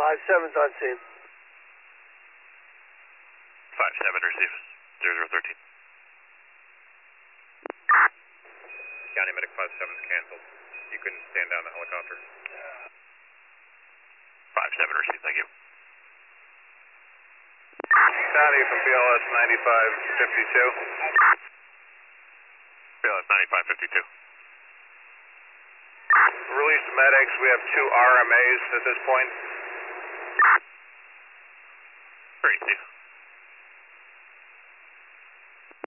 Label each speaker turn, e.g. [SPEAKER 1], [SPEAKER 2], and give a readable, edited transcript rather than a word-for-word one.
[SPEAKER 1] 5-7's on scene.
[SPEAKER 2] 5-7, receive. 0013.
[SPEAKER 3] County Medic 5-7's canceled. You couldn't stand down the helicopter.
[SPEAKER 2] 5-7, receive, thank you.
[SPEAKER 3] County from BLS 9552.
[SPEAKER 2] BLS 9552.
[SPEAKER 3] Release medics. We have 2 RMAs at this point.
[SPEAKER 2] Receive.